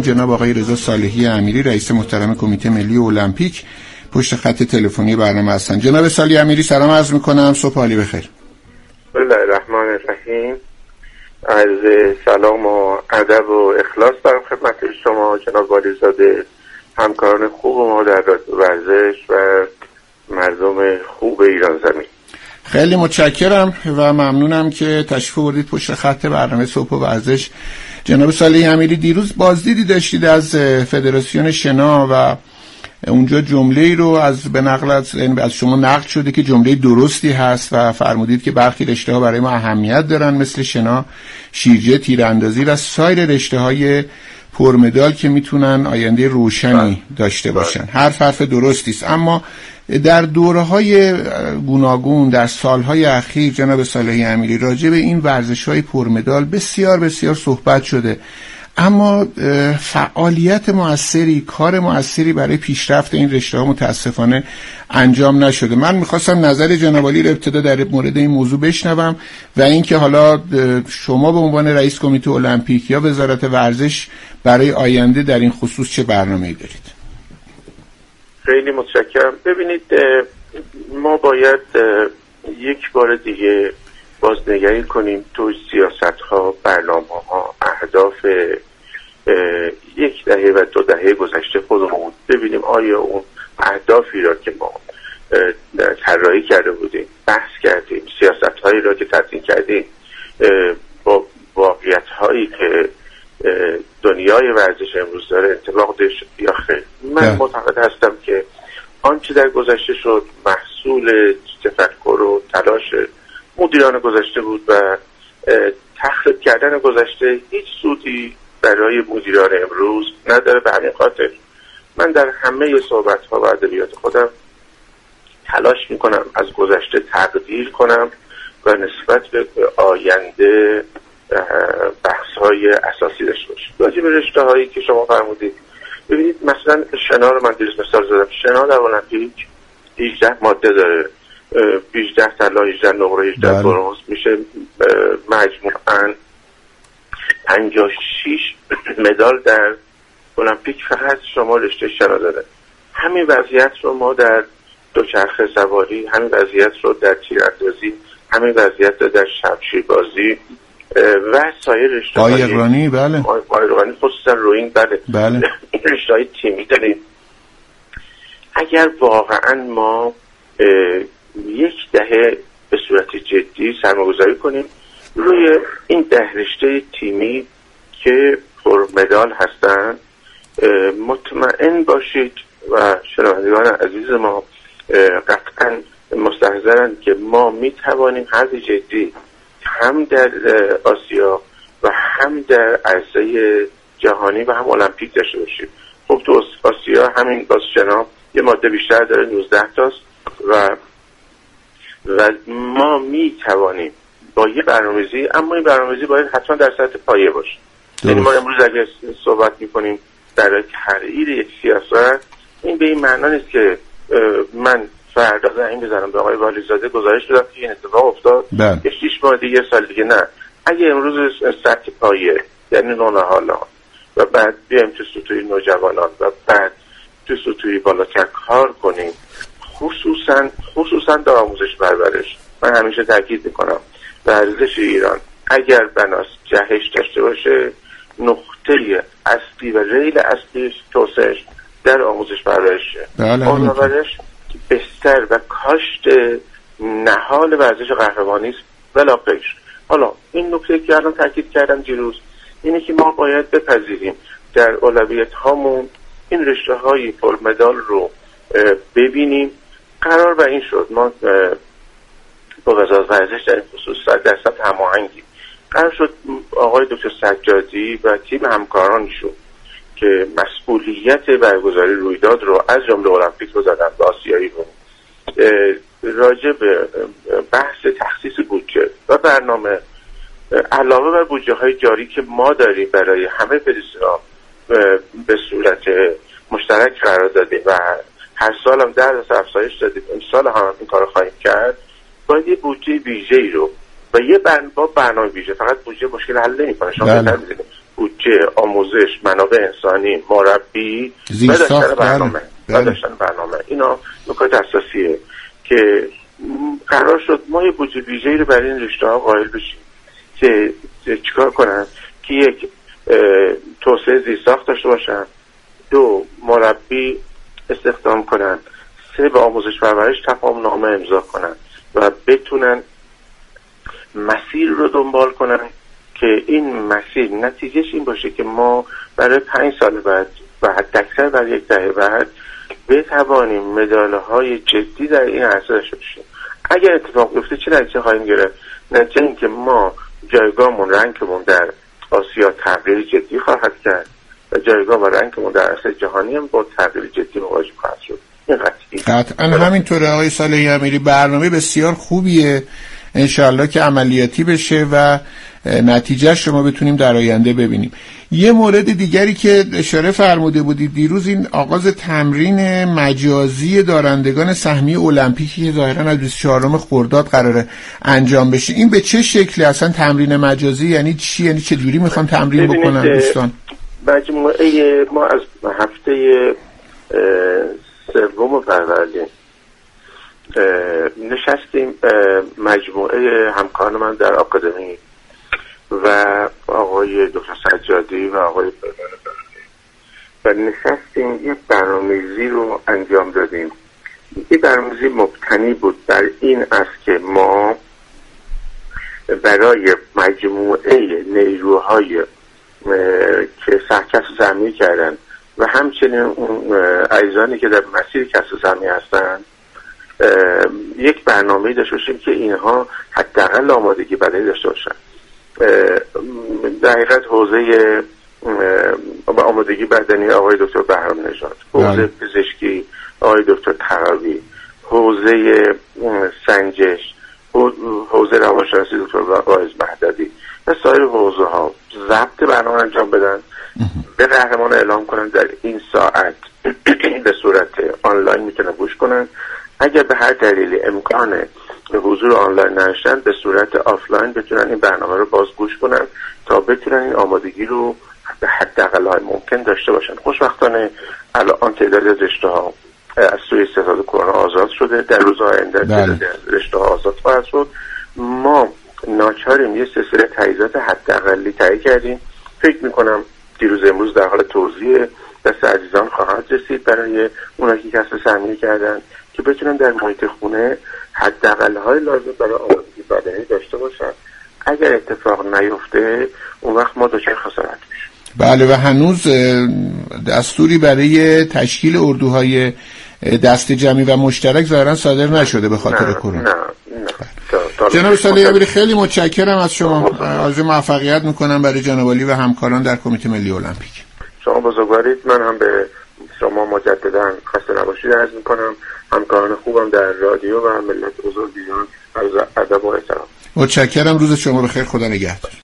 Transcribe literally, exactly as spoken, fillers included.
جناب آقای رضا صالحی امیری، رئیس محترم کمیته ملی المپیک، پشت خط تلفنی برنامه هستن. جناب صالحی امیری سلام عرض میکنم، صبح عالی بخیر. بسم الله الرحمن الرحیم. عرض سلام و ادب و اخلاص دارم خدمت شما جناب والیزاده، همکاران خوب ما در ورزش و مردم خوب ایران زمین. خیلی متشکرم و ممنونم که تشریف آوردید پشت خط برنامه صبح و ورزش. جناب صالحی امیری، دیروز بازدیدی داشتید از فدراسیون شنا و اونجا جمله‌ای رو از به نقل از, از شما نقل شده که جمله درستی هست و فرمودید که برخی رشته‌ها برای ما اهمیت دارن مثل شنا، شیرجه، تیراندازی و سایر رشته‌های پرمدال که میتونن آینده روشنی داشته باشن. حرف حرف درستی است، اما در دوره‌های گوناگون در سالهای اخیر جناب صالحی امیری راجع به این ورزش‌های پرمدال بسیار بسیار صحبت شده، اما فعالیت موثری، کار موثری برای پیشرفت این رشته‌ها متاسفانه انجام نشده. من می‌خواستم نظر جناب عالی رو ابتدا در مورد این موضوع بشنوم و اینکه حالا شما به عنوان رئیس کمیته المپیک یا وزارت ورزش برای آینده در این خصوص چه برنامه‌ای دارید؟ خیلی متشکرم. ببینید، ما باید یک بار دیگه بازنگری کنیم تو سیاست‌ها، برنامه‌ها، اهداف یک دهه و دو دهه گذشته خودمون، ببینیم آیا اون اهدافی را که ما طراحی کرده بودیم، بحث کردیم، سیاست‌هایی را که تدوین کردیم با واقعیت‌هایی که دنیای ورزش امروز داره انطباق داشت یا خیر. من معتقد هستم که آنچه در گذشته شد محصول تفکر و تلاش مدیران گذشته بود و تخریب کردن گذشته هیچ سودی برای مدیران امروز نداره. به همین خاطر من در همه صحبت‌ها و ادبیات خودم تلاش میکنم از گذشته تقدیر کنم و نسبت به آینده بحث‌های اساسی داشته باشیم. راجع به رشته‌هایی که شما فرمودید، ببینید مثلا شنا رو من دیروز مثال زدم. شنا در المپیک هجده ماده داره، هجده طلا، هجده نقره، هجده برنز، میشه مجموعاً پنجاه و شش مدال در المپیک فقط شما رشته شنا داره. همین وضعیت رو ما در دوچرخه سواری، همین وضعیت رو در تیراندازی، همین وضعیت رو در شمشیربازی و سایر رشته‌های قایقرانی، بله قایقرانی خصوصا روینگ، بله بله این رشته‌های تیمی داریم. اگر واقعا ما یک دهه به صورت جدی سرمایه‌گذاری کنیم روی این ده رشته تیمی که پر مدال هستن، مطمئن باشید و شنوندگان عزیز ما قطعا مستحضرن که ما می توانیم حد جدی هم در آسیا و هم در عرصه جهانی و هم المپیک داشته باشیم. خب تو آسیا همین باز شنا یه ماده بیشتر داره، نوزده تاست و و ما می توانیم با یه برنامه‌ریزی، اما این برنامه‌ریزی باید حتما در سطح پایه باشه. یعنی ما امروز اگه صحبت می‌کنیم برای تغییر یک سیاست، این به این معنا نیست که من فردا زنگ بزنم به آقای والیزاده گزارش بدم که این اتفاق افتاد که شش ماه دیگه سال دیگه. نه، اگه امروز سطح پایه یعنی نونهالان و بعد بیایم تو سطوح نوجوانان و بعد تو سطوح بالاتر کار کنیم، خصوصا خصوصا در آموزش پرورش. من همیشه تاکید میکنم ورزش ایران اگر بناس جهش داشته باشه، نقطه اصلی و ریل اصلی توسعه‌اش در آموزش پرورشه. آموزش پرورش بستر و کاشت نهال ورزش قهرمانی است ولا غیر. حالا این نکته که الان تاکید کردم دیروز اینه که ما باید بپذیریم در اولویت هامون این رشته های پر مدال رو ببینیم. قرار بر این شد ما با وزارت ورزش در این خصوص در سطح هماهنگی قرار شد آقای دکتر سجادی و تیم همکارانشون که مسئولیت برگزاری رویداد رو از جمله المپیک رو زدن و آسیایی رو، راجع به بحث تخصیص بودجه و برنامه علاوه بر بودجه های جاری که ما داریم برای همه فدراسیون‌ها به صورت مشترک قرار دادیم و هر سال هم در درصد افزایش دادیم، امسال هم این کار خواهیم کرد. باید یه بودجه ویژه‌ای رو و یه برنامه با برنامه ویژه، فقط بودجه مشکل حل نمی‌کنه. شما بهتر می‌دونید بودجه بودجه، آموزش، منابع انسانی، مربی و داشتن برنامه و داشتن برنامه اینا نکات اساسیه که قرار شد ما یه بودجه ویژه‌ای رو برای این رشته‌ها قائل بشیم که چیکار کنن که یک توسعه زیرساخت داشته باشن، دو مربی استخدام کنن، سه به آموزش پرورش تفاهم نامه امضا کنن و بتونن مسیر رو دنبال کنن که این مسیر نتیجهش این باشه که ما برای پنج سال بعد و حتی اکثر برای یک دهه بعد بتوانیم مداله های جدی در این عرصه داشته باشیم. اگر اتفاق بیفته چه نتیجه خواهیم گرفت؟ نتیجه این که ما جایگاهمون، رنکمون در آسیا تغییر جدی خواهد کرد و جایگاه و رنکمون در عرصه جهانی هم با تغییر جدی مواجه خواهد شد. این قطعی. قطعا همینطوره آقای صالحی امیری، برنامه بسیار خوبیه، انشالله که عملیاتی بشه و نتیجه شما بتونیم در آینده ببینیم. یه مورد دیگری که اشاره فرموده بودید دیروز، این آغاز تمرین مجازی دارندگان سهمیه المپیکی که ظاهراً از بیست و چهارم خرداد قراره انجام بشه، این به چه شکلی اصلا تمرین مجازی یعنی چی؟ یعنی چه جوری میخوان تمرین بکنن دوستان؟ مجموعه ما از هفته سوم فروردین نشستیم مجموعه همکاران من در آکادمی و آقای دکتر سجادی و آقای و نشستیم یک برنامه‌ریزی رو انجام دادیم. این برنامه‌ریزی مبتنی بود بر این است که ما برای مجموعه نیروهای که سرکسب زمینی کردن و همچنین اون عزیزانی که در مسیر کسب زمینی هستن یک برنامه‌ای داشته باشیم که اینها حداقل آمادگی بدنی داشته باشن. در حقیقت حوزه آمادگی بدنی آقای دکتر بهرام نژاد، حوزه پزشکی آقای دکتر تقوی، حوزه سنجش، حوزه روانشناسی دکتر واعظ مهدوی و سایر حوزه ها ضبط برنامه انجام بدن، به قهرمان اعلام کنن در این ساعت به صورت آنلاین میتونن گوش کنن. اگر به هر دلیلی امکان حضور آنلاین نداشتن به صورت آفلاین بتونن این برنامه رو باز گوش کنن تا بتونن این آمادگی رو به حداقل ممکن داشته باشن. خوشبختانه الان تعدادی از رشته‌ها از سوی استفاده کرونا آزاد شده، در روزهای آینده تعدادی از رشته‌ها آزاد خواهد شد. ما ناچاریم یه سلسله تجهیزات حداقلی تهیه کردیم. فکر می‌کنم دیروز امروز در حال توزیع دست عزیزان خواهد رسید برای اونایی که کسب سهمیه کردن که بتونن در محیط خونه حداقل‌های لازم برای آمادگی بدنی داشته باشن. اگر اتفاق نیفته اون وقت ما دچار خسارت میشیم. بله، و هنوز دستوری برای تشکیل اردوهای دست جمعی و مشترک ظاهرا صادر نشده به خاطر کرونا. نه نه. جناب صالحی امیری خیلی متشکرم از شما. آرزوی موفقیت میکنم برای جناب عالی و همکاران در کمیته ملی المپیک. شما بزرگوارید. من هم به شما مجددا خسته نباشید عرض میکنم. همکاران خوبم در رادیو و ملت بزرگیان عرض ادب و احترام. متشکرم. روز شما بخیر. خدا نگهدار.